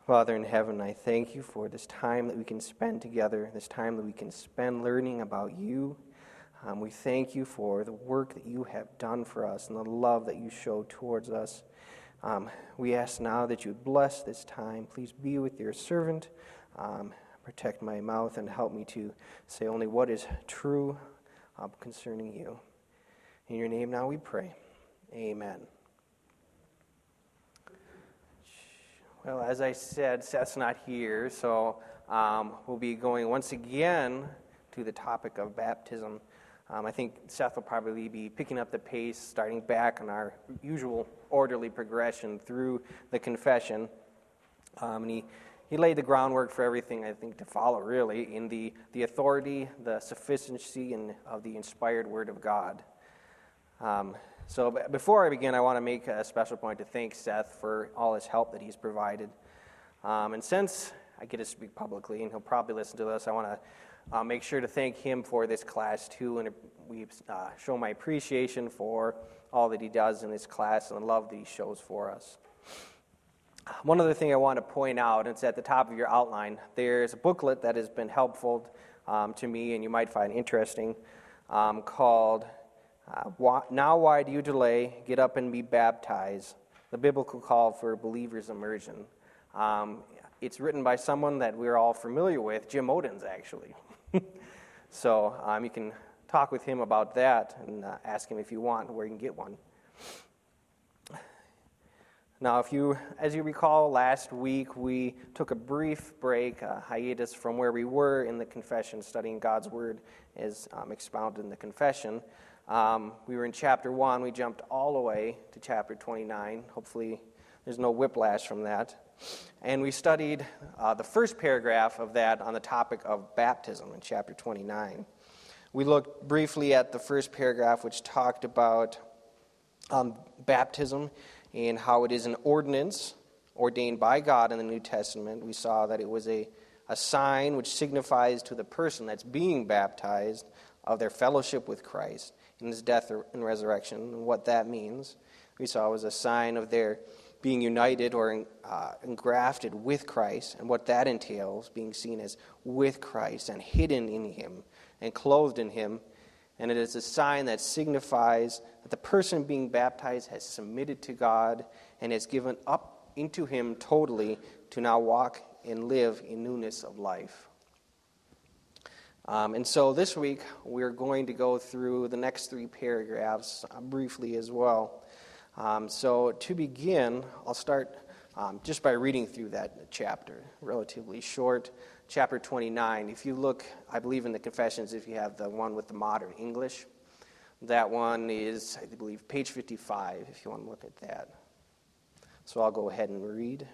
Father in heaven, I thank you for this time that we can spend together, this time that we can spend learning about you. We thank you for the work that you have done for us and the love that you show towards us. We ask now that you would bless this time. Please be with your servant. Protect my mouth and help me to say only what is true concerning you. In your name now we pray. Amen. Well, as I said, Seth's not here, so we'll be going once again to the topic of baptism. I think Seth will probably be picking up the pace, starting back on our usual orderly progression through the confession. And he laid the groundwork for everything, I think, to follow, really, in the authority, the sufficiency of the inspired Word of God. So before I begin, I want to make a special point to thank Seth for all his help that he's provided. And since I get to speak publicly, and he'll probably listen to this, I want to make sure to thank him for this class too, and we show my appreciation for all that he does in this class and the love that he shows for us. One other thing I want to point out, it's at the top of your outline, there's a booklet that has been helpful to me and you might find interesting called Now Why Do You Delay? Get Up and Be Baptized, the biblical call for believers' immersion. It's written by someone that we're all familiar with, Jim Odens, actually. So you can talk with him about that and ask him if you want where you can get one. Now, as you recall, last week we took a brief break, a hiatus from where we were in the confession, studying God's Word as expounded in the confession. We were in chapter 1. We jumped all the way to chapter 29. Hopefully there's no whiplash from that. And we studied the first paragraph of that on the topic of baptism in chapter 29. We looked briefly at the first paragraph, which talked about baptism and how it is an ordinance ordained by God in the New Testament. We saw that it was a sign which signifies to the person that's being baptized of their fellowship with Christ in his death and resurrection, and what that means. We saw it was a sign of their being united or engrafted with Christ, and what that entails, being seen as with Christ and hidden in him and clothed in him. And it is a sign that signifies that the person being baptized has submitted to God and has given up into him totally to now walk and live in newness of life. And so this week, we're going to go through the next 3 paragraphs briefly as well. So to begin, I'll start just by reading through that chapter, relatively short. Chapter 29, if you look, I believe in the confessions, if you have the one with the modern English, that one is, I believe, page 55, if you want to look at that. So I'll go ahead and read.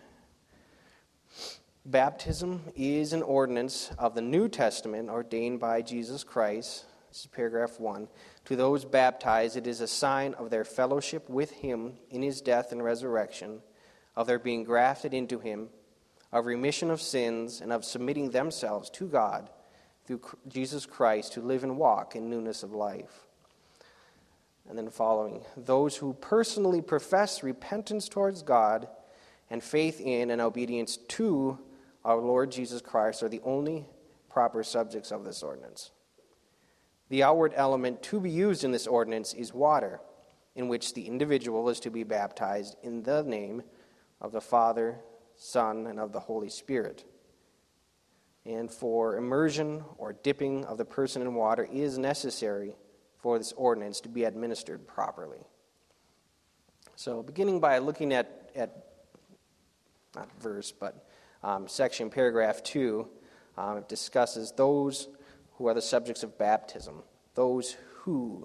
Baptism is an ordinance of the New Testament ordained by Jesus Christ. This is paragraph 1. To those baptized, it is a sign of their fellowship with him in his death and resurrection, of their being grafted into him, of remission of sins, and of submitting themselves to God through Jesus Christ to live and walk in newness of life. And then following, those who personally profess repentance towards God and faith in and obedience to our Lord Jesus Christ are the only proper subjects of this ordinance. The outward element to be used in this ordinance is water, in which the individual is to be baptized in the name of the Father, Son, and of the Holy Spirit. And for immersion or dipping of the person in water is necessary for this ordinance to be administered properly. So beginning by looking at not verse, but section paragraph 2, it discusses those who are the subjects of baptism. Those who,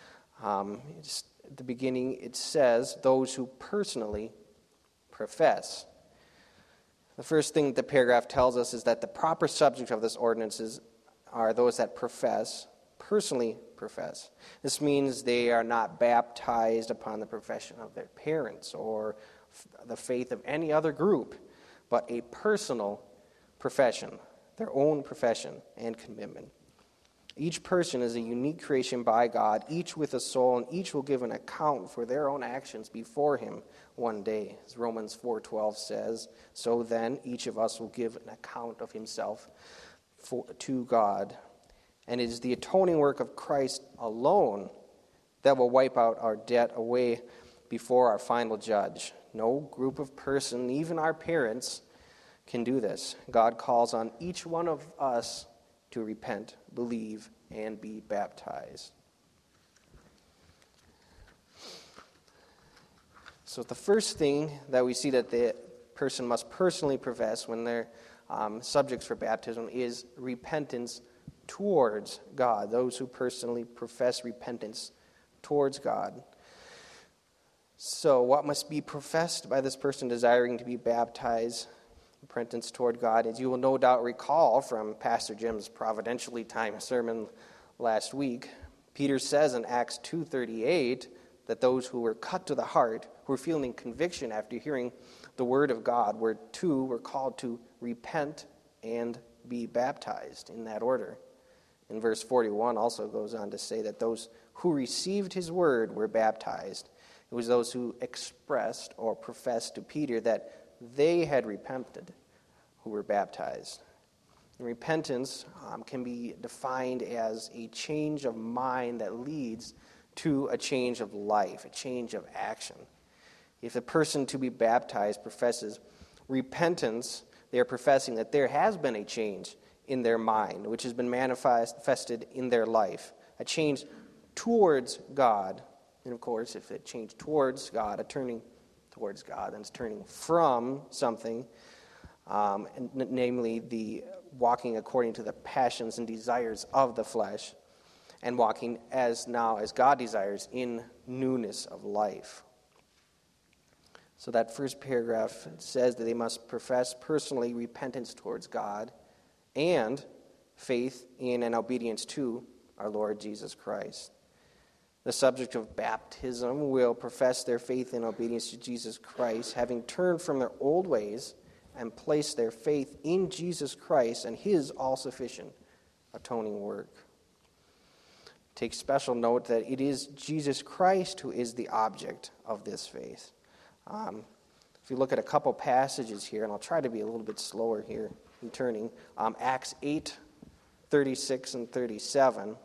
at the beginning it says, those who personally profess. The first thing the paragraph tells us is that the proper subject of this ordinance are those that profess, personally profess. This means they are not baptized upon the profession of their parents or the faith of any other group, but a personal profession, their own profession and commitment. Each person is a unique creation by God, each with a soul, and each will give an account for their own actions before him one day. As Romans 4:12 says, so then each of us will give an account of himself to God. And it is the atoning work of Christ alone that will wipe out our debt away before our final judge. No group of person, even our parents, can do this. God calls on each one of us to repent, believe, and be baptized. So the first thing that we see that the person must personally profess when they're subjects for baptism is repentance towards God. Those who personally profess repentance towards God. So what must be professed by this person desiring to be baptized? Repentance toward God, as you will no doubt recall from Pastor Jim's providentially timed sermon last week. Peter says in Acts 2:38 that those who were cut to the heart, who were feeling conviction after hearing the word of God, were called to repent and be baptized in that order. In verse 41 also goes on to say that those who received his word were baptized. It was those who expressed or professed to Peter that they had repented who were baptized. And repentance can be defined as a change of mind that leads to a change of life, a change of action. If the person to be baptized professes repentance, they are professing that there has been a change in their mind, which has been manifested in their life, a change towards God. And of course, if it changed towards God, a turning towards God, then it's turning from something, namely the walking according to the passions and desires of the flesh, and walking as God desires in newness of life. So that first paragraph says that they must profess personally repentance towards God and faith in and obedience to our Lord Jesus Christ. The subject of baptism will profess their faith and obedience to Jesus Christ, having turned from their old ways and placed their faith in Jesus Christ and his all-sufficient atoning work. Take special note that it is Jesus Christ who is the object of this faith. If you look at a couple passages here, and I'll try to be a little bit slower here in turning, Acts 8:36 and 37.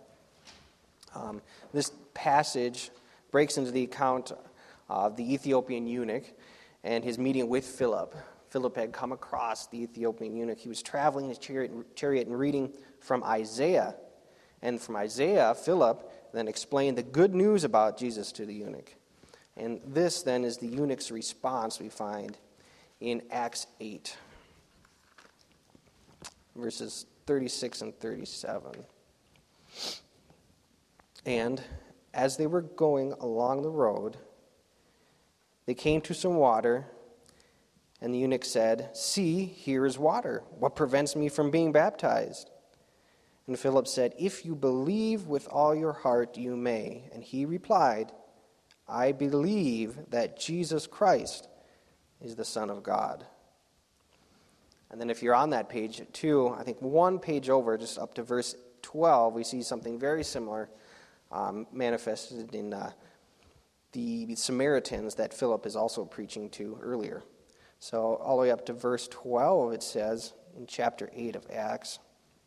This passage breaks into the account of the Ethiopian eunuch and his meeting with Philip. Philip had come across the Ethiopian eunuch. He was traveling in his chariot and reading from Isaiah. And from Isaiah, Philip then explained the good news about Jesus to the eunuch. And this then is the eunuch's response we find in Acts 8, verses 36 and 37. And as they were going along the road, they came to some water, and the eunuch said, "See, here is water. What prevents me from being baptized?" And Philip said, "If you believe with all your heart, you may." And he replied, "I believe that Jesus Christ is the Son of God." And then if you're on that page too, I think one page over, just up to verse 12, we see something very similar manifested in the Samaritans that Philip is also preaching to earlier. So all the way up to verse 12, it says in chapter 8 of Acts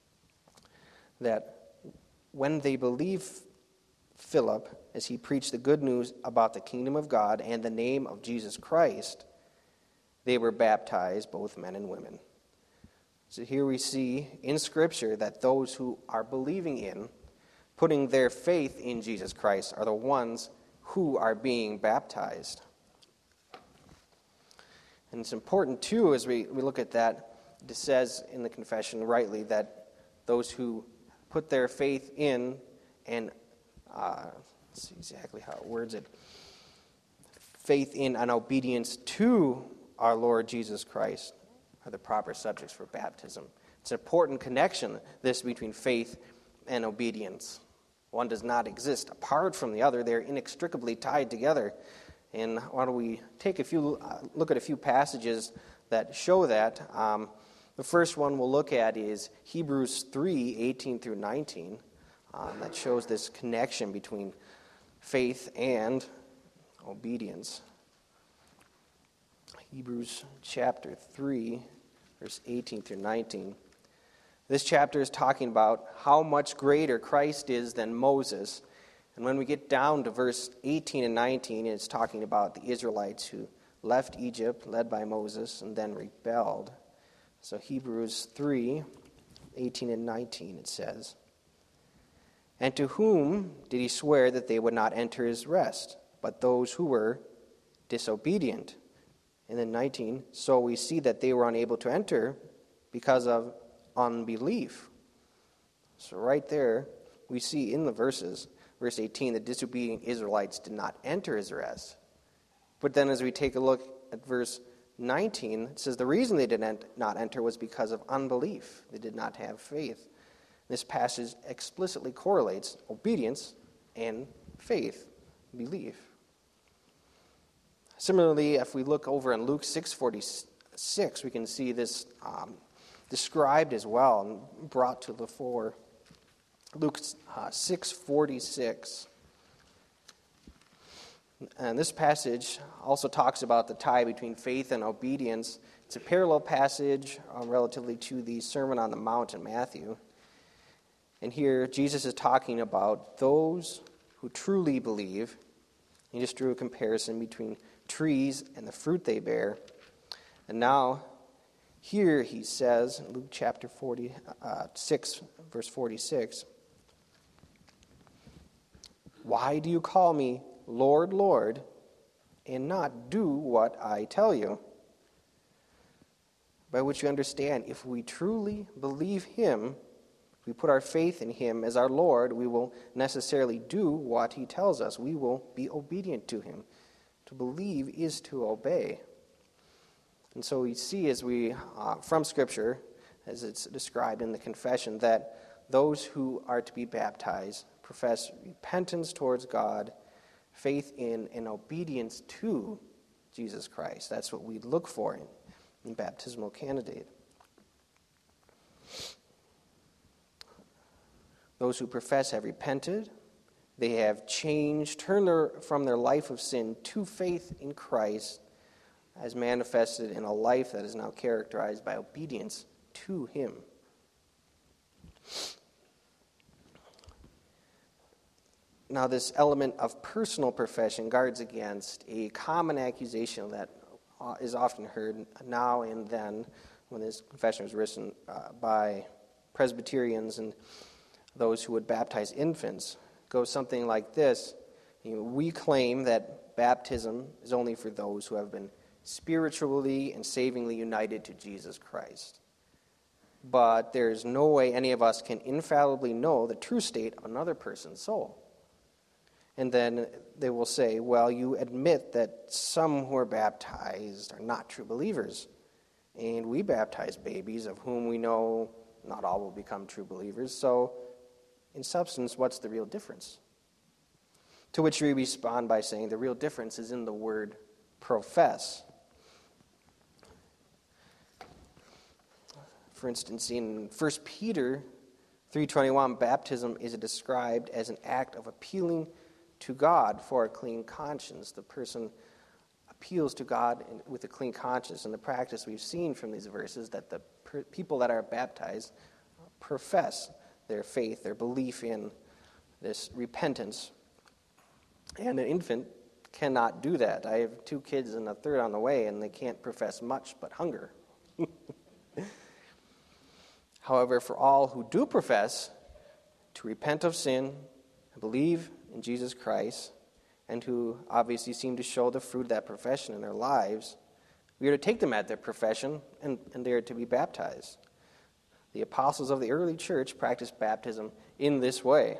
that when they believed Philip as he preached the good news about the kingdom of God and the name of Jesus Christ, they were baptized, both men and women. So here we see in Scripture that those who are believing in, putting their faith in Jesus Christ, are the ones who are being baptized. And it's important, too, as we look at that, it says in the confession rightly that those who put their faith in and, let's see exactly how it words it, faith in and obedience to our Lord Jesus Christ are the proper subjects for baptism. It's an important connection, this, between faith and obedience. One does not exist apart from the other. They're inextricably tied together. And why don't we take look at a few passages that show that. The first one we'll look at is Hebrews 3:18 through 19. that shows this connection between faith and obedience. Hebrews chapter 3, verse 18 through 19. This chapter is talking about how much greater Christ is than Moses. And when we get down to verse 18 and 19, it's talking about the Israelites who left Egypt, led by Moses, and then rebelled. So Hebrews 3, 18 and 19, it says, "And to whom did he swear that they would not enter his rest, but those who were disobedient?" And then 19, "So we see that they were unable to enter because of unbelief." So right there, we see in the verses, verse 18, the disobedient Israelites did not enter his rest. But then as we take a look at verse 19, it says the reason they did not enter was because of unbelief. They did not have faith. This passage explicitly correlates obedience and faith, belief. Similarly, if we look over in Luke 6:46, we can see this described as well and brought to the fore. Luke 6:46. And this passage also talks about the tie between faith and obedience. It's a parallel passage relatively to the Sermon on the Mount in Matthew. And here Jesus is talking about those who truly believe. He just drew a comparison between trees and the fruit they bear. And now, here he says, in Luke chapter 6, verse 46, "Why do you call me Lord, Lord, and not do what I tell you?" By which you understand, if we truly believe him, if we put our faith in him as our Lord, we will necessarily do what he tells us. We will be obedient to him. To believe is to obey. And so we see as we, from Scripture, as it's described in the confession, that those who are to be baptized profess repentance towards God, faith in and obedience to Jesus Christ. That's what we look for in baptismal candidate. Those who profess have repented. They have changed, turned from their life of sin to faith in Christ, as manifested in a life that is now characterized by obedience to him. Now, this element of personal profession guards against a common accusation that is often heard now and then when this confession was written by Presbyterians and those who would baptize infants. It goes something like this: we claim that baptism is only for those who have been spiritually and savingly united to Jesus Christ. But there is no way any of us can infallibly know the true state of another person's soul. And then they will say, well, you admit that some who are baptized are not true believers. And we baptize babies of whom we know not all will become true believers. So, in substance, what's the real difference? To which we respond by saying the real difference is in the word profess. For instance, in 1 Peter 3:21, baptism is described as an act of appealing to God for a clean conscience. The person appeals to God with a clean conscience. And the practice we've seen from these verses that the people that are baptized profess their faith, their belief in this repentance. And an infant cannot do that. I have 2 kids and a third on the way, and they can't profess much but hunger. However, for all who do profess to repent of sin and believe in Jesus Christ, and who obviously seem to show the fruit of that profession in their lives, we are to take them at their profession, and they are to be baptized. The apostles of the early church practiced baptism in this way.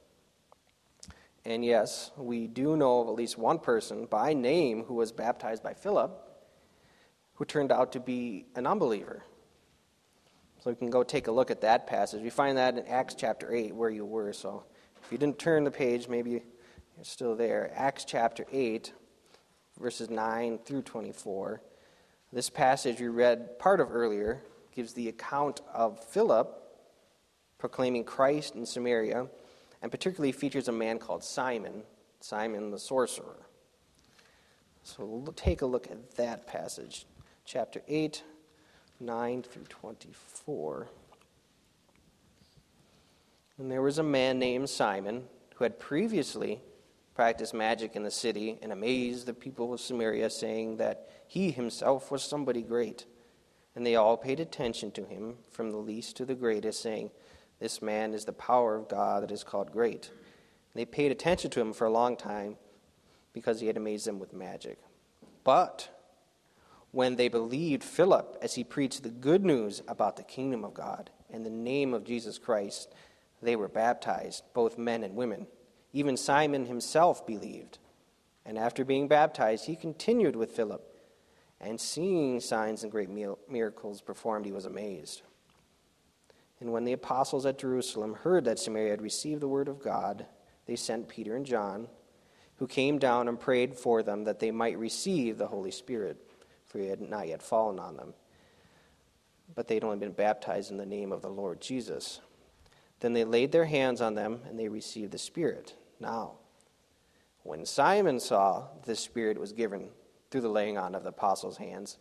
And yes, we do know of at least one person by name who was baptized by Philip, who turned out to be an unbeliever. So we can go take a look at that passage. We find that in Acts chapter 8, where you were. So if you didn't turn the page, maybe you're still there. Acts chapter 8, verses 9 through 24. This passage we read part of earlier gives the account of Philip proclaiming Christ in Samaria and particularly features a man called Simon the sorcerer. So we'll take a look at that passage, chapter 8, 9 through 24. And there was a man named Simon who had previously practiced magic in the city and amazed the people of Samaria, saying that he himself was somebody great. And they all paid attention to him, from the least to the greatest, saying, "This man is the power of God that is called great." And they paid attention to him for a long time because he had amazed them with magic. But when they believed Philip as he preached the good news about the kingdom of God and the name of Jesus Christ, they were baptized, both men and women. Even Simon himself believed. And after being baptized, he continued with Philip. And seeing signs and great miracles performed, he was amazed. And when the apostles at Jerusalem heard that Samaria had received the word of God, they sent Peter and John, who came down and prayed for them that they might receive the Holy Spirit, for he had not yet fallen on them. But they had only been baptized in the name of the Lord Jesus. Then they laid their hands on them, and they received the Spirit. Now, when Simon saw the Spirit was given through the laying on of the apostles' hands,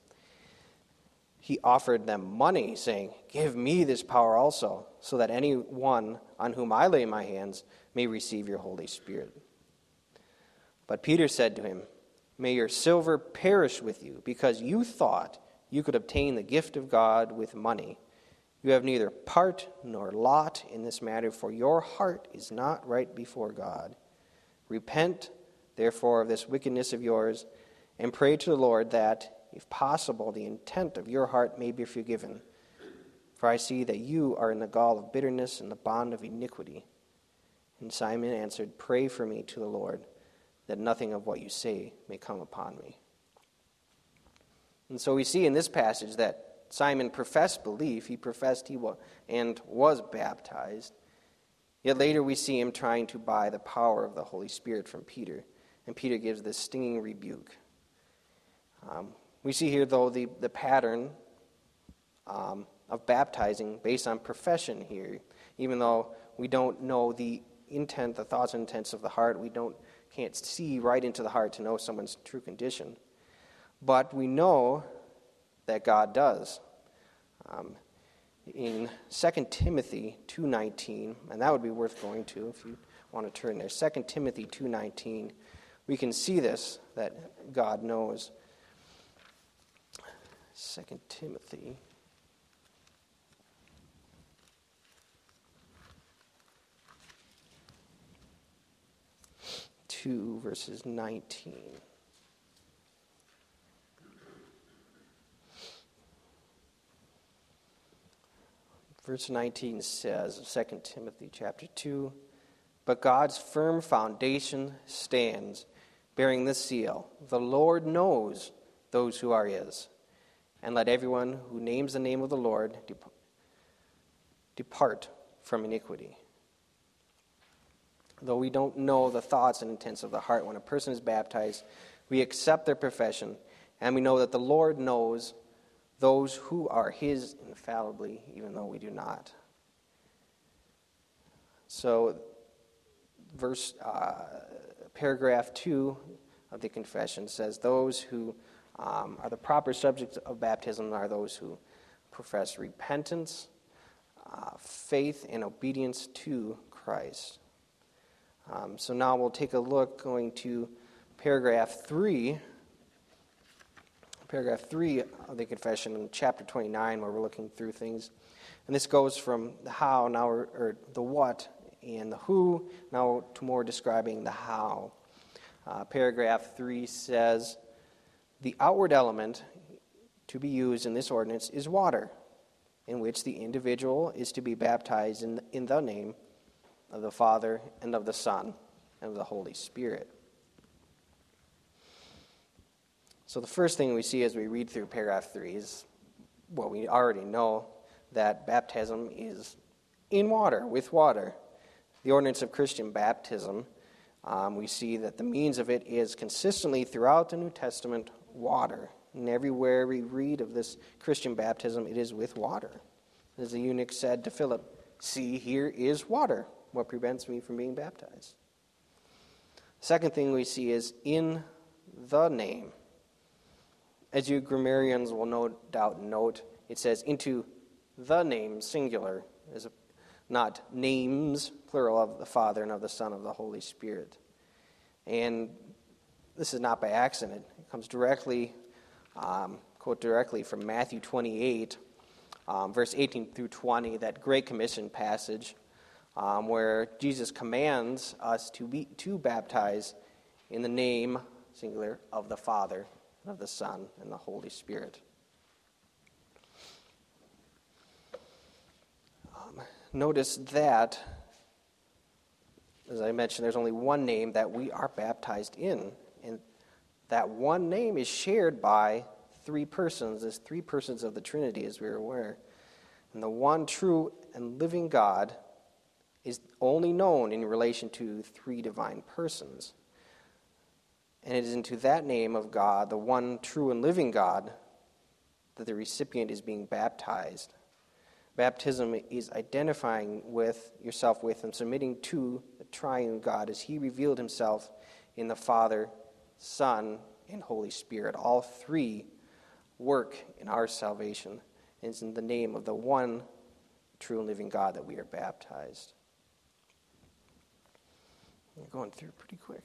he offered them money, saying, "Give me this power also, so that any one on whom I lay my hands may receive your Holy Spirit." But Peter said to him, "May your silver perish with you, because you thought you could obtain the gift of God with money. You have neither part nor lot in this matter, for your heart is not right before God. Repent, therefore, of this wickedness of yours, and pray to the Lord that, if possible, the intent of your heart may be forgiven. For I see that you are in the gall of bitterness and the bond of iniquity." And Simon answered, "Pray for me to the Lord, that nothing of what you say may come upon me." And so we see in this passage that Simon professed belief. He professed he was baptized. Yet later we see him trying to buy the power of the Holy Spirit from Peter. And Peter gives this stinging rebuke. We see here, though, the pattern of baptizing based on profession here. Even though we don't know the intent, the thoughts and intents of the heart, can't see right into the heart to know someone's true condition. But we know that God does. In 2 Timothy 2:19, and that would be worth going to if you want to turn there. 2 Timothy 2:19, we can see this, that God knows. 2 Timothy 2, verses 19. Verse 19 says of 2 Timothy chapter 2, "But God's firm foundation stands, bearing this seal, the Lord knows those who are his. And let everyone who names the name of the Lord depart from iniquity." Though we don't know the thoughts and intents of the heart when a person is baptized, we accept their profession, and we know that the Lord knows those who are his infallibly, even though we do not. So, paragraph 2 of the confession says, those who are the proper subjects of baptism are those who profess repentance, faith, and obedience to Christ. So now we'll take a look, going to paragraph 3 of the confession in chapter 29, where we're looking through things. And this goes from the how, or the what, and the who, now to more describing the how. Paragraph 3 says, "The outward element to be used in this ordinance is water, in which the individual is to be baptized in the name of the Father and of the Son and of the Holy Spirit." So the first thing we see as we read through paragraph 3 is what we already know, that baptism is in water, with water. The ordinance of Christian baptism, we see that the means of it is consistently throughout the New Testament water. And everywhere we read of this Christian baptism, it is with water. As the eunuch said to Philip, "See, here is water. What prevents me from being baptized? Second thing we see is in the name. As you grammarians will no doubt note, it says into the name, singular, not names, plural, of the Father and of the Son and of the Holy Spirit. And this is not by accident. It comes directly, quote directly from Matthew 28, verse 18 through 20, that Great Commission passage, where Jesus commands us to baptize in the name, singular, of the Father, of the Son, and the Holy Spirit. Notice that, as I mentioned, there's only one name that we are baptized in, and that one name is shared by three persons. There's three persons of the Trinity, as we're aware. And the one true and living God is only known in relation to three divine persons. And it is into that name of God, the one true and living God, that the recipient is being baptized. Baptism is identifying with yourself with and submitting to the triune God as he revealed himself in the Father, Son, and Holy Spirit. All three work in our salvation. And it's in the name of the one true and living God that we are baptized. We're going through pretty quick.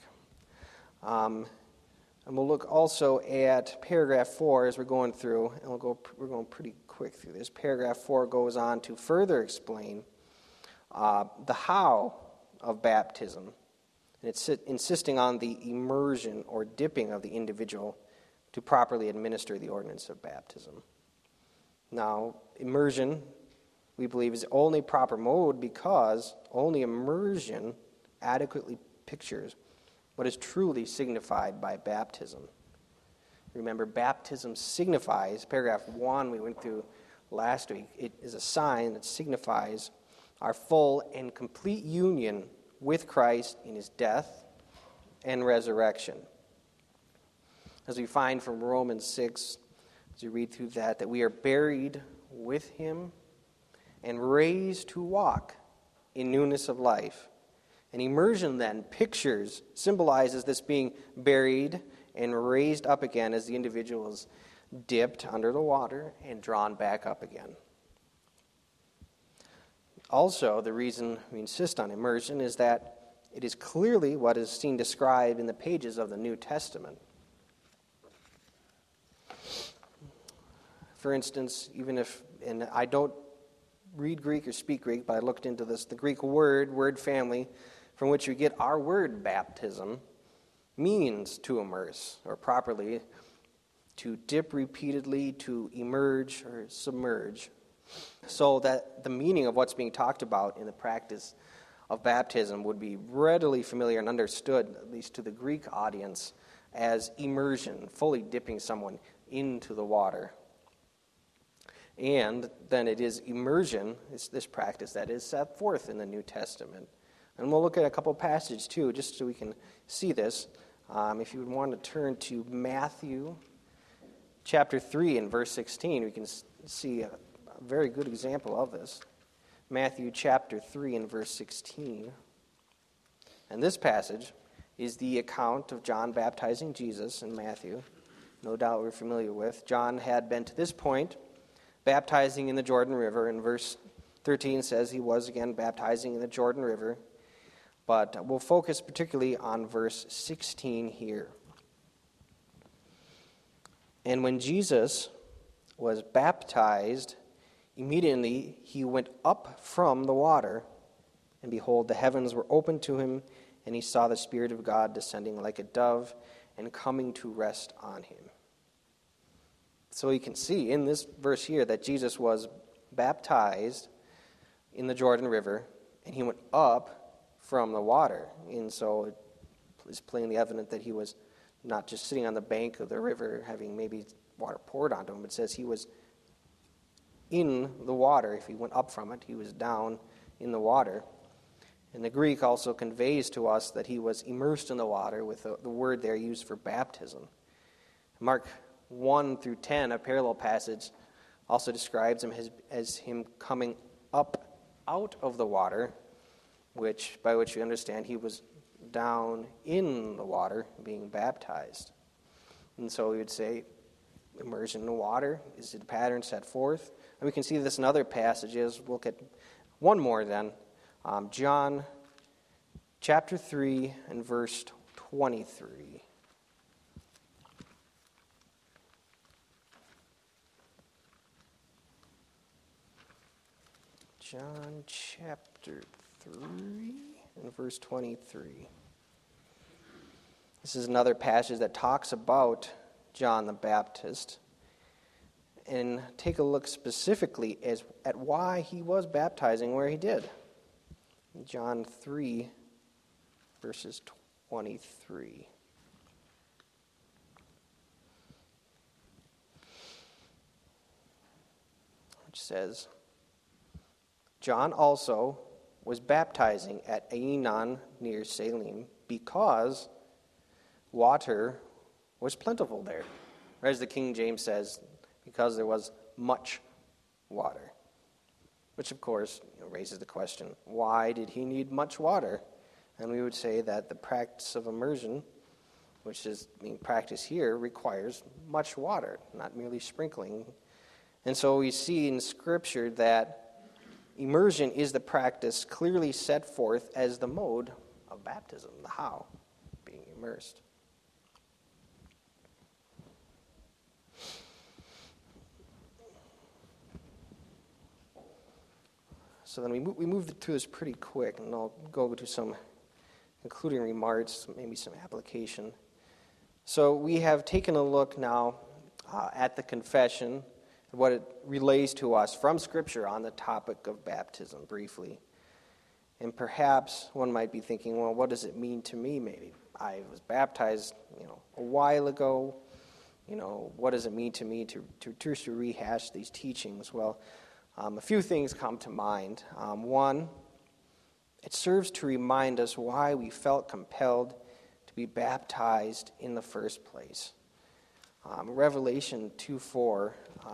And we'll look also at paragraph 4 as we're going through, and we're going pretty quick through this. Paragraph 4 goes on to further explain the how of baptism. And it's insisting on the immersion or dipping of the individual to properly administer the ordinance of baptism. Now, immersion, we believe, is the only proper mode because only immersion adequately pictures what is truly signified by baptism. Remember, baptism signifies, paragraph 1 we went through last week, it is a sign that signifies our full and complete union with Christ in his death and resurrection. As we find from Romans 6, as you read through that we are buried with him and raised to walk in newness of life. And immersion then symbolizes this being buried and raised up again as the individual is dipped under the water and drawn back up again. Also, the reason we insist on immersion is that it is clearly what is seen described in the pages of the New Testament. For instance, and I don't read Greek or speak Greek, but I looked into this, the Greek word family, from which we get our word baptism, means to immerse, or properly, to dip repeatedly, to emerge or submerge. So that the meaning of what's being talked about in the practice of baptism would be readily familiar and understood, at least to the Greek audience, as immersion, fully dipping someone into the water. And then it is immersion, it's this practice that is set forth in the New Testament. And we'll look at a couple passages too, just so we can see this. If you would want to turn to Matthew chapter 3 and verse 16, we can see a very good example of this. Matthew chapter 3 and verse 16. And this passage is the account of John baptizing Jesus in Matthew. No doubt we're familiar with. John had been to this point baptizing in the Jordan River. And verse 13 says he was again baptizing in the Jordan River. But we'll focus particularly on verse 16 here. And when Jesus was baptized, immediately he went up from the water, and behold, the heavens were opened to him, and he saw the Spirit of God descending like a dove and coming to rest on him. So you can see in this verse here that Jesus was baptized in the Jordan River, and he went up from the water. And so it is plainly evident that he was not just sitting on the bank of the river having maybe water poured onto him. It says he was in the water. If he went up from it, he was down in the water. And the Greek also conveys to us that he was immersed in the water with the word there used for baptism. Mark 1 through 10, a parallel passage, also describes him as him coming up out of the water, by which we understand he was down in the water being baptized. And so we would say immersion in the water is the pattern set forth. And we can see this in other passages. We'll look at one more then. John chapter 3 and verse 23. John chapter 3 and verse 23. This is another passage that talks about John the Baptist. And take a look specifically at why he was baptizing where he did. John 3, verses 23. Which says, John also was baptizing at Aenon near Salim because water was plentiful there. Or as the King James says, because there was much water. Which, of course, raises the question, why did he need much water? And we would say that the practice of immersion, which is being practiced here, requires much water, not merely sprinkling. And so we see in Scripture that immersion is the practice clearly set forth as the mode of baptism, the how, being immersed. So then we move through this pretty quick, and I'll go to some concluding remarks, maybe some application. So we have taken a look now at the confession, what it relays to us from Scripture on the topic of baptism, briefly. And perhaps one might be thinking, well, what does it mean to me, maybe? I was baptized, a while ago. What does it mean to me to rehash these teachings? Well, a few things come to mind. One, it serves to remind us why we felt compelled to be baptized in the first place. Revelation 2:4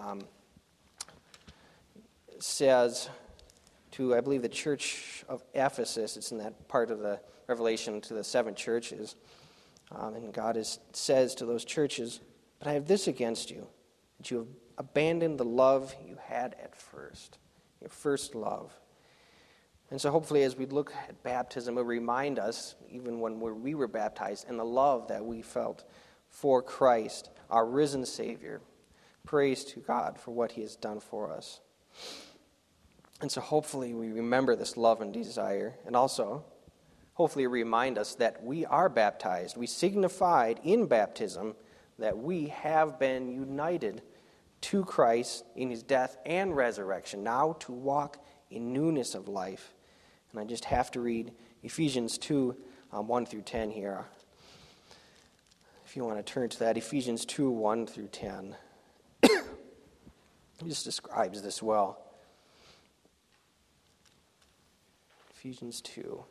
says to, I believe, the church of Ephesus, it's in that part of the Revelation to the 7 churches, and God says to those churches, but I have this against you, that you have abandoned the love you had at first, your first love. And so hopefully as we look at baptism, it will remind us, even when we were baptized, and the love that we felt for Christ, our risen Savior. Praise to God for what he has done for us. And so hopefully we remember this love and desire, and also hopefully remind us that we are baptized. We signified in baptism that we have been united to Christ in his death and resurrection, now to walk in newness of life. And I just have to read Ephesians 2, 1 through 10 here. If you want to turn to that, Ephesians 2, 1 through 10. It just describes this well. Ephesians 2.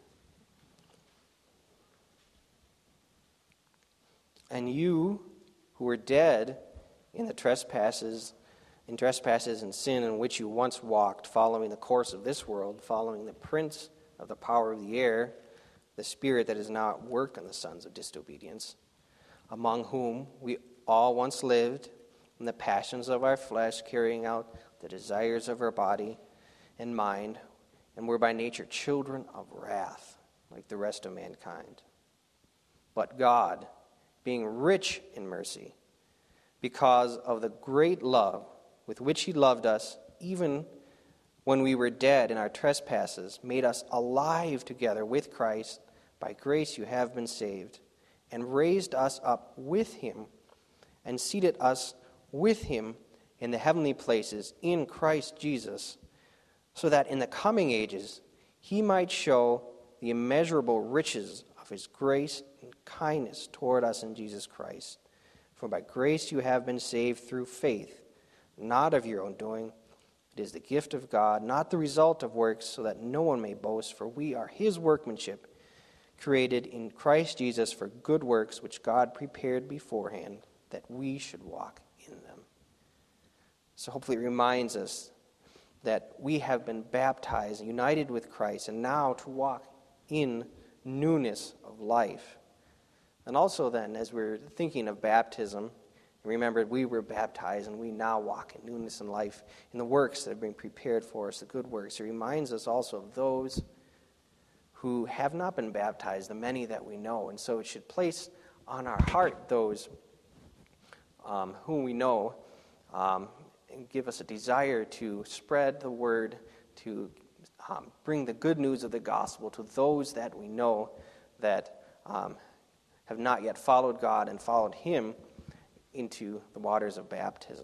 And you who were dead in trespasses and sin in which you once walked, following the course of this world, following the prince of the power of the air, the spirit that is now at work in the sons of disobedience, among whom we all once lived in the passions of our flesh, carrying out the desires of our body and mind, and were by nature children of wrath, like the rest of mankind. But God, being rich in mercy, because of the great love with which he loved us, even when we were dead in our trespasses, made us alive together with Christ. By grace you have been saved, and raised us up with him, and seated us with him in the heavenly places in Christ Jesus, so that in the coming ages he might show the immeasurable riches of his grace and kindness toward us in Jesus Christ. For by grace you have been saved through faith, not of your own doing. It is the gift of God, not the result of works, so that no one may boast. For we are his workmanship, created in Christ Jesus for good works, which God prepared beforehand, that we should walk in them. So hopefully it reminds us that we have been baptized, united with Christ, and now to walk in newness of life. And also then, as we're thinking of baptism, remember we were baptized and we now walk in newness in life in the works that have been prepared for us, the good works. It reminds us also of those who have not been baptized, the many that we know. And so it should place on our heart those whom we know, and give us a desire to spread the word, to bring the good news of the gospel to those that we know that have not yet followed God and followed Him into the waters of baptism.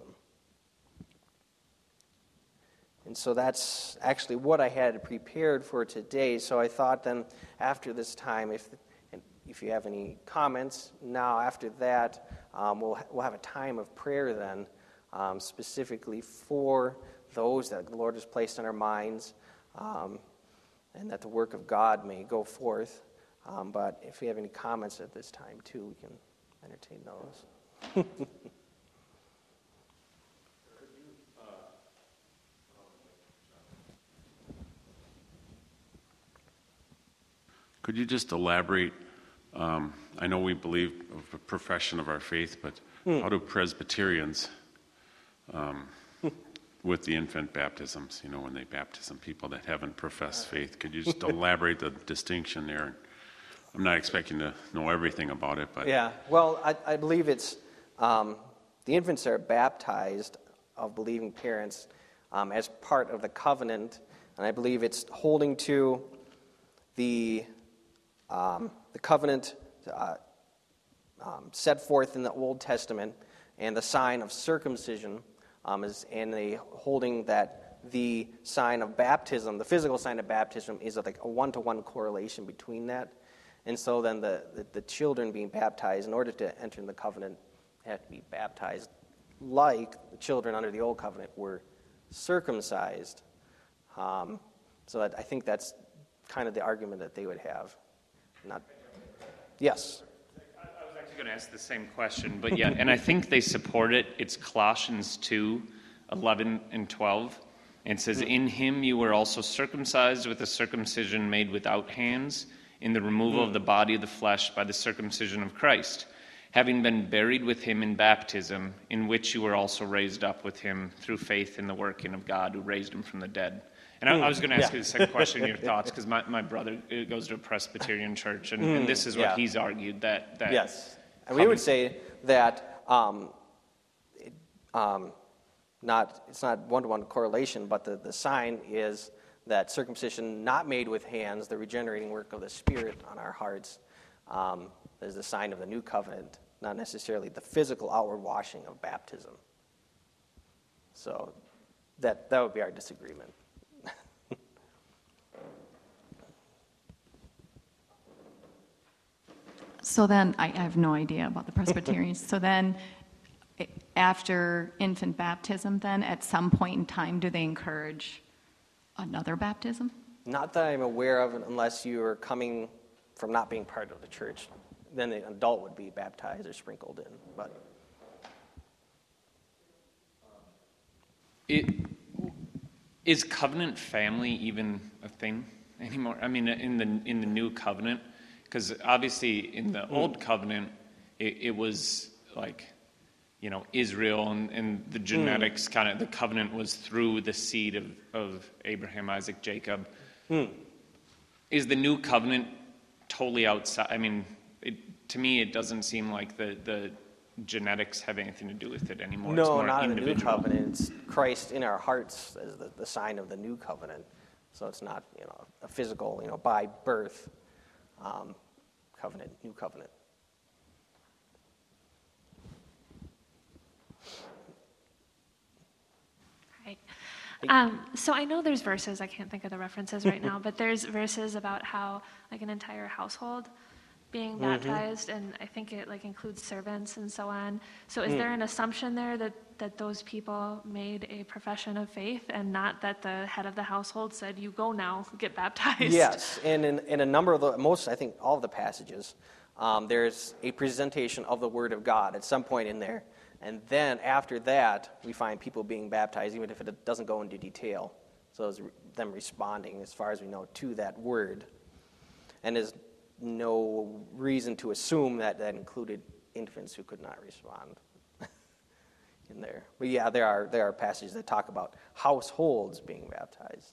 And so that's actually what I had prepared for today. So I thought then after this time, if you have any comments now after that, we'll have a time of prayer then, specifically for those that the Lord has placed in our minds, and that the work of God may go forth. But if you have any comments at this time too, we can entertain those. Could you just elaborate? I know we believe of a profession of our faith, but how do Presbyterians, with the infant baptisms, when they baptism people that haven't professed faith, could you just elaborate the distinction there? I'm not expecting to know everything about it, but... Yeah, well, I believe it's, the infants are baptized of believing parents as part of the covenant, and I believe it's holding to the covenant set forth in the Old Testament, and the sign of circumcision and the holding that the sign of baptism, the physical sign of baptism, is like a one-to-one correlation between that. And so then the children being baptized, in order to enter in the covenant, have to be baptized like the children under the Old Covenant were circumcised. So I think that's kind of the argument that they would have. Yes. I was actually going to ask the same question, but yeah, and I think they support it. It's Colossians 2:11 and 12. And it says, "In him you were also circumcised with a circumcision made without hands, in the removal of the body of the flesh by the circumcision of Christ, having been buried with him in baptism, in which you were also raised up with him through faith in the working of God who raised him from the dead." And I was going to ask you the second question, your thoughts, because my brother goes to a Presbyterian church, and this is what he's argued, that yes. And we would say that it's not one-to-one correlation, but the sign is that circumcision not made with hands, the regenerating work of the Spirit on our hearts, is the sign of the new covenant, not necessarily the physical outward washing of baptism. So that would be our disagreement. So then, I have no idea about the Presbyterians. So then, after infant baptism, then, at some point in time, do they encourage another baptism? Not that I'm aware of, unless you are coming from not being part of the church. Then the adult would be baptized or sprinkled in. But is covenant family even a thing anymore? I mean, in the new covenant, because obviously in the old covenant, it was like, Israel and the genetics kind of, the covenant was through the seed of Abraham, Isaac, Jacob. Is the new covenant totally outside? I mean, to me, it doesn't seem like the genetics have anything to do with it anymore. No, it's more not in the new individual. covenant. It's Christ in our hearts as the sign of the new covenant. So it's not, a physical, by birth covenant, new covenant. Right. So I know there's verses, I can't think of the references right now, but there's verses about how like an entire household being baptized, and I think it includes servants and so on. So is there an assumption there that those people made a profession of faith, and not that the head of the household said, "You go now, get baptized"? Yes, and in a number of I think all of the passages, there's a presentation of the Word of God at some point in there. And then after that, we find people being baptized, even if it doesn't go into detail. So it's them responding, as far as we know, to that word. And there's no reason to assume that that included infants who could not respond in there. But yeah, there are passages that talk about households being baptized.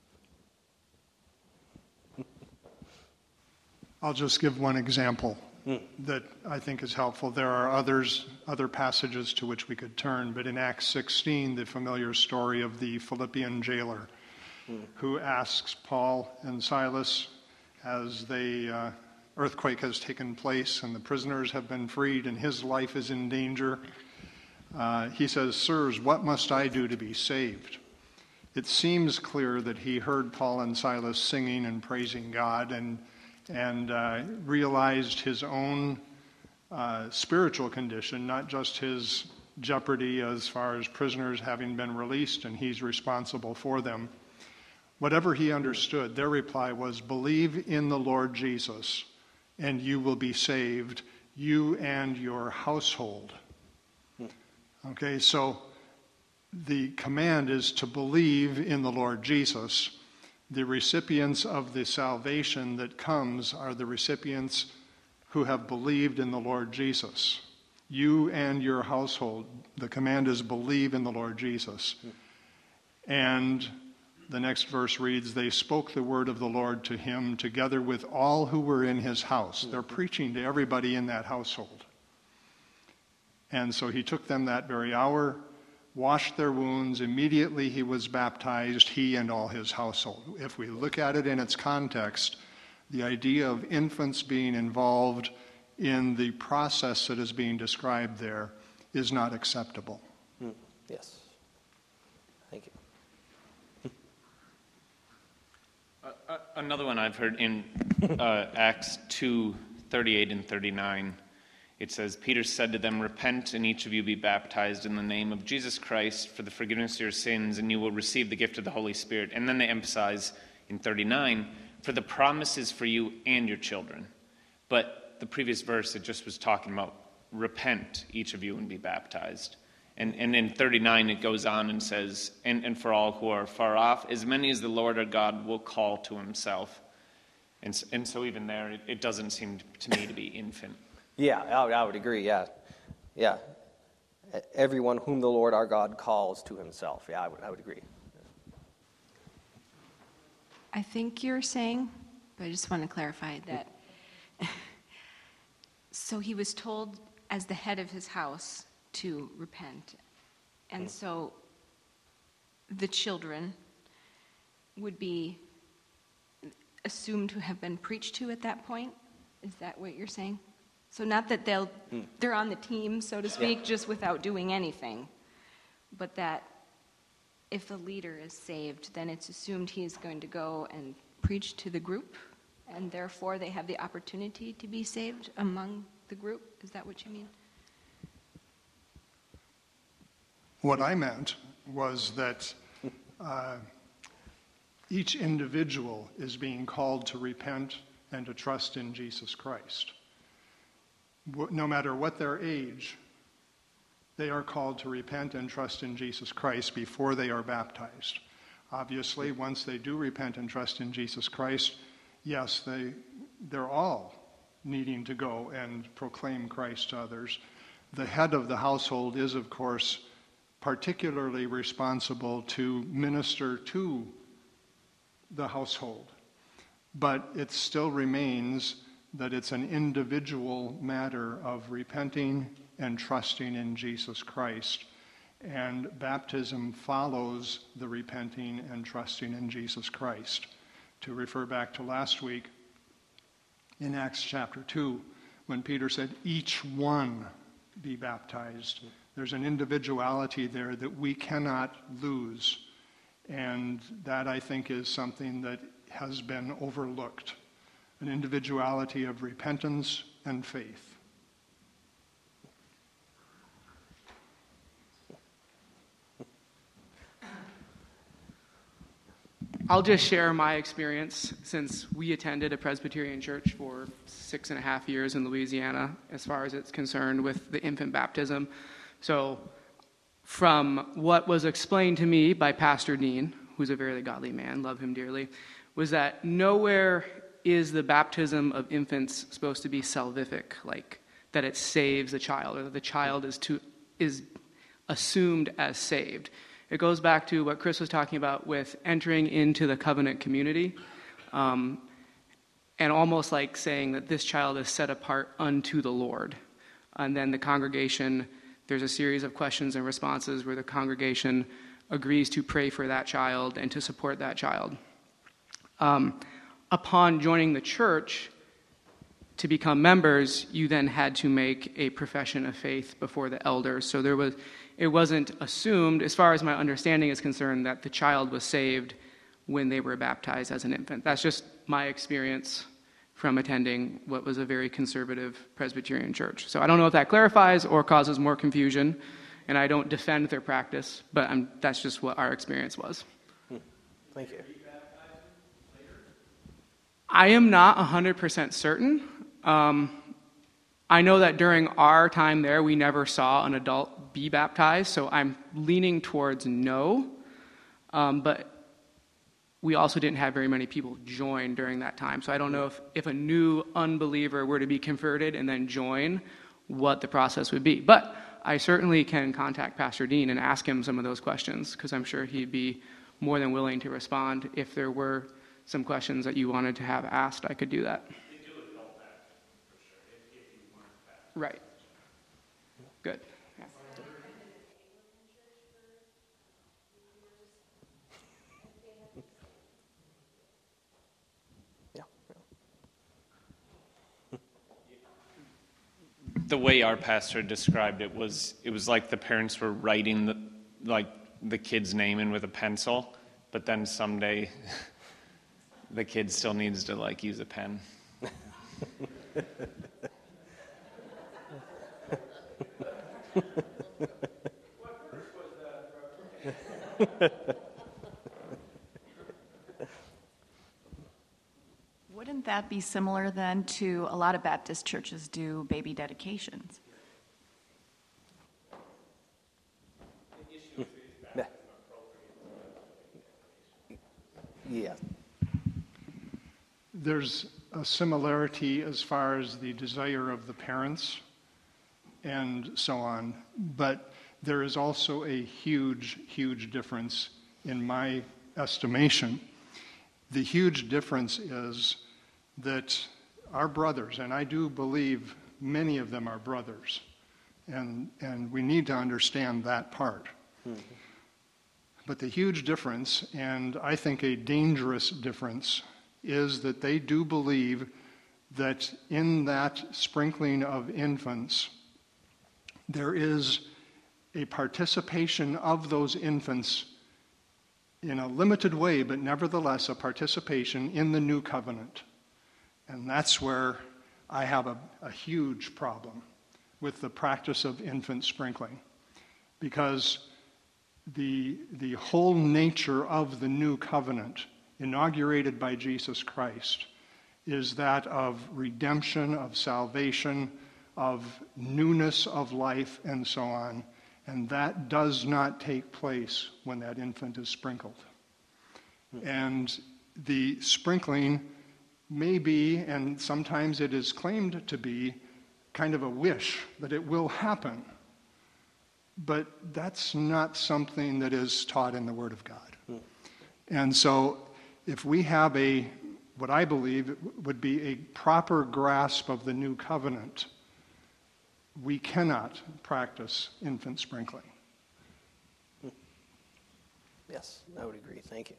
I'll just give one example that I think is helpful. There are other passages to which we could turn, but in Acts 16, the familiar story of the Philippian jailer who asks Paul and Silas, as the earthquake has taken place and the prisoners have been freed and his life is in danger, he says, "Sirs, what must I do to be saved?" It seems clear that he heard Paul and Silas singing and praising God and realized his own spiritual condition, not just his jeopardy as far as prisoners having been released and he's responsible for them. Whatever he understood, their reply was, "Believe in the Lord Jesus, and you will be saved, you and your household." Okay, so the command is to believe in the Lord Jesus. The recipients of the salvation that comes are the recipients who have believed in the Lord Jesus. You and your household. The command is believe in the Lord Jesus. And the next verse reads, "They spoke the word of the Lord to him together with all who were in his house." They're preaching to everybody in that household. And so he took them that very hour, washed their wounds. Immediately he was baptized, he and all his household. If we look at it in its context, the idea of infants being involved in the process that is being described there is not acceptable. Yes. Thank you. Another one I've heard in Acts 2:38 and 39. It says, "Peter said to them, 'Repent, and each of you be baptized in the name of Jesus Christ for the forgiveness of your sins, and you will receive the gift of the Holy Spirit.'" And then they emphasize in 39, "For the promise is for you and your children." But the previous verse, it just was talking about, "Repent, each of you, and be baptized." And in 39, it goes on and says, and for all who are far off, as many as the Lord our God will call to himself." And so even there, it doesn't seem to me to be infant. Yeah, I would agree, yeah. Yeah. Everyone whom the Lord our God calls to himself. Yeah, I would agree. I think you're saying, but I just want to clarify that. So he was told as the head of his house to repent. And so the children would be assumed to have been preached to at that point? Is that what you're saying? So not that they're on the team, so to speak, just without doing anything, but that if the leader is saved, then it's assumed he is going to go and preach to the group, and therefore they have the opportunity to be saved among the group. Is that what you mean? What I meant was that each individual is being called to repent and to trust in Jesus Christ. No matter what their age, they are called to repent and trust in Jesus Christ before they are baptized. Obviously, once they do repent and trust in Jesus Christ, yes, they're all needing to go and proclaim Christ to others. The head of the household is, of course, particularly responsible to minister to the household. But it still remains that it's an individual matter of repenting and trusting in Jesus Christ. And baptism follows the repenting and trusting in Jesus Christ. To refer back to last week, in Acts chapter 2, when Peter said, "Each one be baptized," there's an individuality there that we cannot lose. And that, I think, is something that has been overlooked. An individuality of repentance and faith. I'll just share my experience since we attended a Presbyterian church for 6.5 years in Louisiana as far as it's concerned with the infant baptism. So from what was explained to me by Pastor Dean, who's a very godly man, love him dearly, was that nowhere is the baptism of infants supposed to be salvific, like that it saves the child, or that the child is assumed as saved? It goes back to what Chris was talking about with entering into the covenant community, and almost like saying that this child is set apart unto the Lord. And then the congregation, there's a series of questions and responses where the congregation agrees to pray for that child and to support that child. Upon joining the church, to become members, you then had to make a profession of faith before the elders. So it wasn't assumed, as far as my understanding is concerned, that the child was saved when they were baptized as an infant. That's just my experience from attending what was a very conservative Presbyterian church. So I don't know if that clarifies or causes more confusion, and I don't defend their practice, but that's just what our experience was. Thank you. I am not 100% certain. I know that during our time there, we never saw an adult be baptized, so I'm leaning towards no. But we also didn't have very many people join during that time. So I don't know if a new unbeliever were to be converted and then join, what the process would be. But I certainly can contact Pastor Dean and ask him some of those questions, because I'm sure he'd be more than willing to respond. If there were some questions that you wanted to have asked, I could do that. They do adult baptism, for sure, if you weren't baptized. Right. Good. Yeah. The way our pastor described it was like the parents were writing the kid's name in with a pencil, but then someday the kid still needs to use a pen. Wouldn't that be similar then to a lot of Baptist churches do baby dedications? Yeah. There's a similarity as far as the desire of the parents and so on, but there is also a huge, huge difference in my estimation. The huge difference is that our brothers, and I do believe many of them are brothers, and we need to understand that part. Mm-hmm. But the huge difference, and I think a dangerous difference, is that they do believe that in that sprinkling of infants, there is a participation of those infants in a limited way, but nevertheless a participation in the new covenant. And that's where I have a huge problem with the practice of infant sprinkling, because the whole nature of the new covenant inaugurated by Jesus Christ is that of redemption, of salvation, of newness of life, and so on. And that does not take place when that infant is sprinkled. And the sprinkling may be, and sometimes it is claimed to be, kind of a wish that it will happen. But that's not something that is taught in the Word of God. And so if we have what I believe would be a proper grasp of the new covenant, we cannot practice infant sprinkling. Yes, I would agree. Thank you.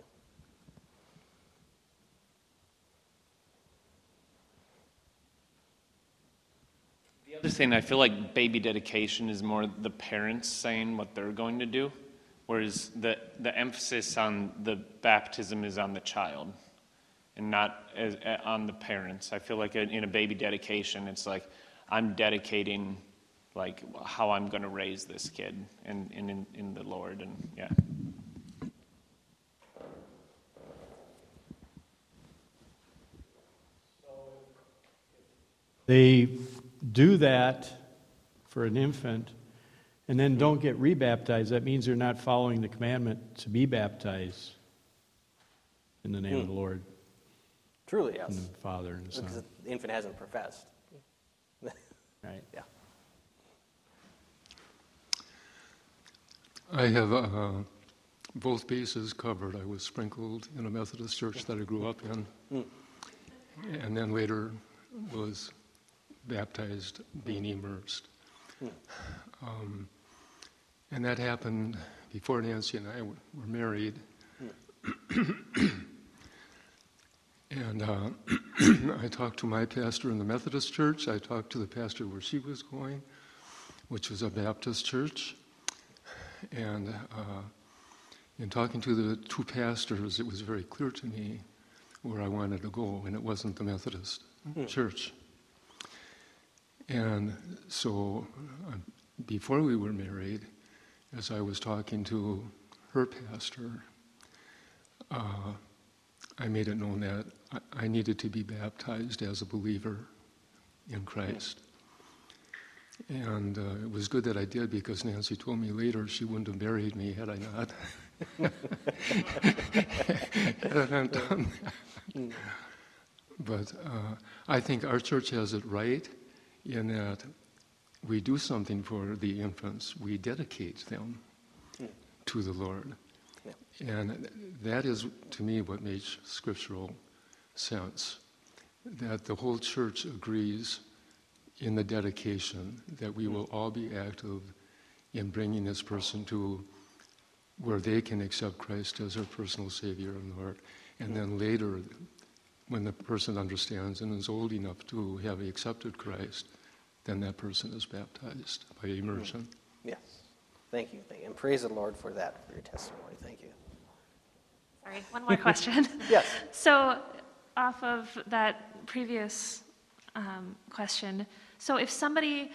The other thing, I feel like baby dedication is more the parents saying what they're going to do, whereas the emphasis on the baptism is on the child and not on the parents. I feel like in a baby dedication, it's like I'm dedicating how I'm going to raise this kid in the Lord, and yeah. They do that for an infant and then don't get rebaptized. That means they're not following the commandment to be baptized in the name of the Lord. Truly, yes. from the Father and the Son. Because the infant hasn't professed. Right. Yeah. I have both bases covered. I was sprinkled in a Methodist church that I grew up in, and then later was baptized, being immersed. And that happened before Nancy and I were married. And I talked to my pastor in the Methodist church. I talked to the pastor where she was going, which was a Baptist church. And in talking to the two pastors, it was very clear to me where I wanted to go, and it wasn't the Methodist church. And so before we were married, as I was talking to her pastor, I made it known that I needed to be baptized as a believer in Christ. And it was good that I did, because Nancy told me later she wouldn't have married me had I not done that. But I think our church has it right in that we do something for the infants. We dedicate them to the Lord. And that is, to me, what makes scriptural sense, that the whole church agrees in the dedication, that we will all be active in bringing this person to where they can accept Christ as their personal Savior and Lord. And then later, when the person understands and is old enough to have accepted Christ, then that person is baptized by immersion. Yes. Thank you. And praise the Lord for that, for your testimony. Thank you. Sorry, one more question. Yes. So, off of that previous question, so if somebody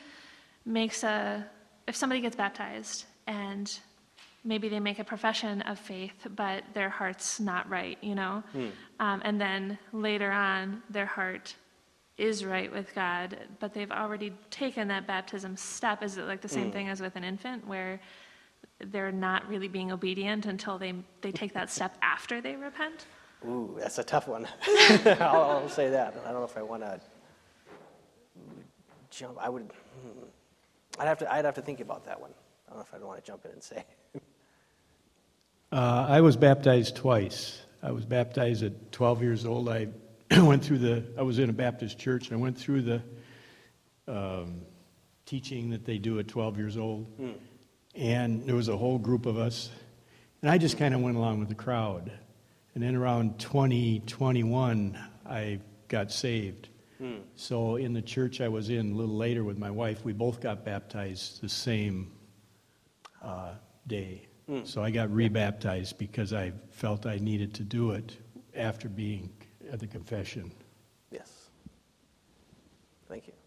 gets baptized and maybe they make a profession of faith, but their heart's not right, and then later on their heart is right with God, but they've already taken that baptism step, is it like the same thing as with an infant, where they're not really being obedient until they take that step after they repent? Ooh, that's a tough one. I'll say that. I don't know if I want to jump. I'd have to think about that one. I don't know if I'd want to jump in and say. I was baptized twice. I was baptized at 12 years old. I was in a Baptist church, and I went through the teaching that they do at 12 years old. And there was a whole group of us, and I just kind of went along with the crowd. And then around 2021, I got saved. So in the church I was in a little later with my wife, we both got baptized the same day. So I got rebaptized because I felt I needed to do it after being at the confession. Yes. Thank you.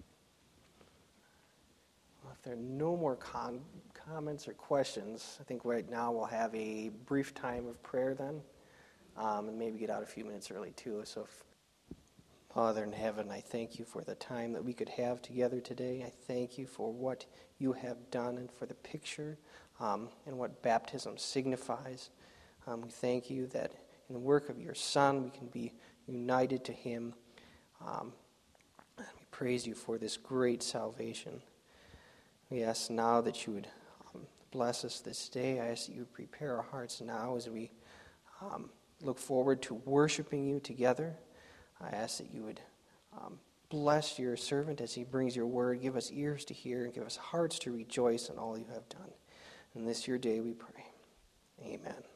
Well, if there are no more comments or questions, I think right now we'll have a brief time of prayer then, and maybe get out a few minutes early too. So, Father in heaven, I thank you for the time that we could have together today. I thank you for what you have done and for the picture and what baptism signifies. We thank you that in the work of your Son we can be united to him. We praise you for this great salvation. We ask now that you would bless us this day. I ask that you would prepare our hearts now as we look forward to worshiping you together. I ask that you would bless your servant as he brings your word. Give us ears to hear and give us hearts to rejoice in all you have done. In this your day we pray. Amen.